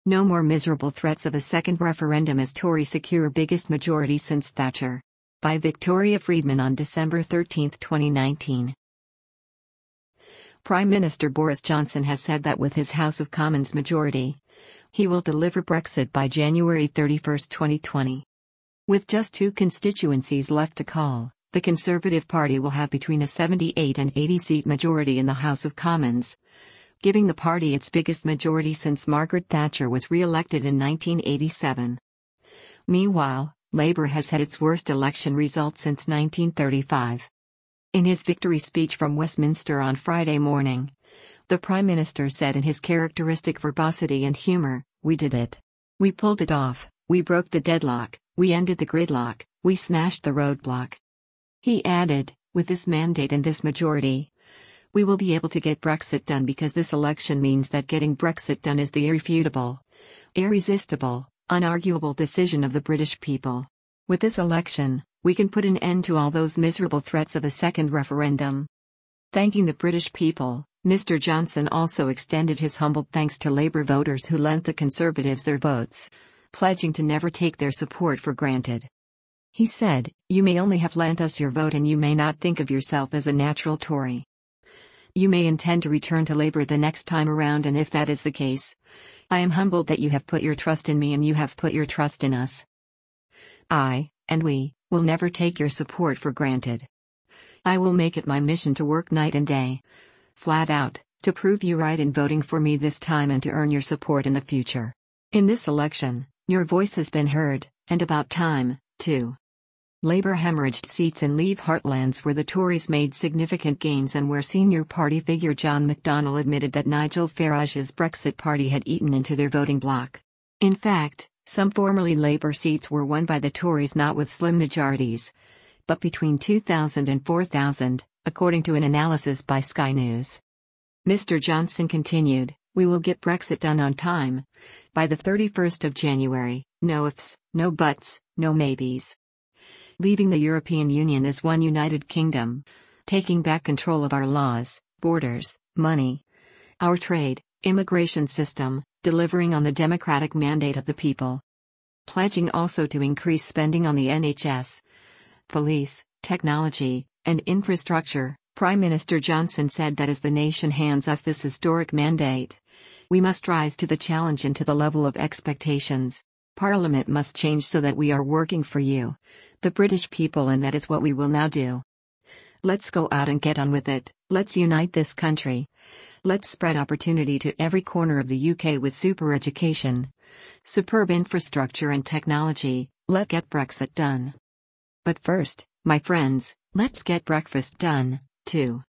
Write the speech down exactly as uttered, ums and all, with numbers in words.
No more miserable threats of a second referendum as Tories secure biggest majority since Thatcher. By Victoria Friedman on December thirteenth, twenty nineteen. Prime Minister Boris Johnson has said that with his House of Commons majority, he will deliver Brexit by January thirty-first, twenty twenty. With just two constituencies left to call, the Conservative Party will have between a seventy-eight and eighty seat majority in the House of Commons, giving the party its biggest majority since Margaret Thatcher was re-elected in nineteen eighty-seven. Meanwhile, Labour has had its worst election result since nineteen thirty-five. In his victory speech from Westminster on Friday morning, the Prime Minister said in his characteristic verbosity and humour, "We did it. We pulled it off, we broke the deadlock, we ended the gridlock, we smashed the roadblock." He added, "With this mandate and this majority, we will be able to get Brexit done because this election means that getting Brexit done is the irrefutable, irresistible, unarguable decision of the British people. With this election, we can put an end to all those miserable threats of a second referendum." Thanking the British people, Mister Johnson also extended his humbled thanks to Labour voters who lent the Conservatives their votes, pledging to never take their support for granted. He said, "You may only have lent us your vote and you may not think of yourself as a natural Tory. You may intend to return to Labour the next time around, and if that is the case, I am humbled that you have put your trust in me and you have put your trust in us. I, and we, will never take your support for granted. I will make it my mission to work night and day, flat out, to prove you right in voting for me this time and to earn your support in the future. In this election, your voice has been heard, and about time, too." Labour hemorrhaged seats in Leave heartlands where the Tories made significant gains and where senior party figure John McDonnell admitted that Nigel Farage's Brexit party had eaten into their voting bloc. In fact, some formerly Labour seats were won by the Tories not with slim majorities, but between two thousand and four thousand, according to an analysis by Sky News. Mister Johnson continued, "We will get Brexit done on time, by the thirty-first of January, no ifs, no buts, no maybes. Leaving the European Union as one united kingdom, taking back control of our laws, borders, money, our trade, immigration system, delivering on the democratic mandate of the people. Pledging also to increase spending on the N H S, police, technology, and infrastructure." Prime Minister Johnson said that as the nation hands us this historic mandate, we must rise to the challenge and to the level of expectations. Parliament must change so that we are working for you, the British people, and that is what we will now do. Let's go out and get on with it. Let's unite this country. Let's spread opportunity to every corner of the U K with super education, superb infrastructure and technology. Let's get Brexit done. But first, my friends, let's get breakfast done, too.